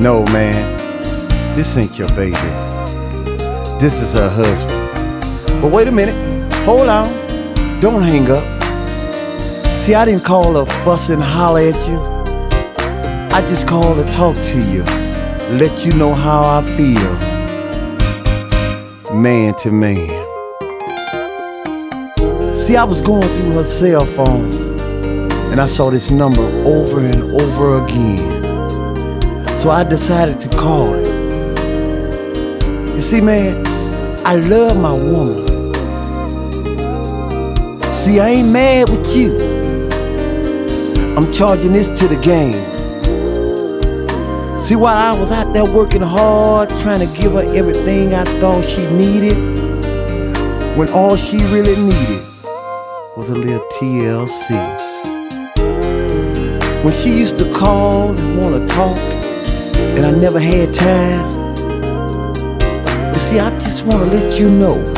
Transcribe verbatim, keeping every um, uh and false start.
No, man, this ain't your baby. This is her husband. But wait a minute, hold on, don't hang up. See, I didn't call to fuss and holler at you. I just called to talk to you, let you know how I feel, man to man. See, I was going through her cell phone, and I saw this number over and over again. So I decided to call it. You see, man, I love my woman. See, I ain't mad with you. I'm charging this to the game. See, while I was out there working hard, trying to give her everything I thought she needed, when all she really needed was a little T L C. When she used to call and want to talk, and I never had time. You see, I just want to let you know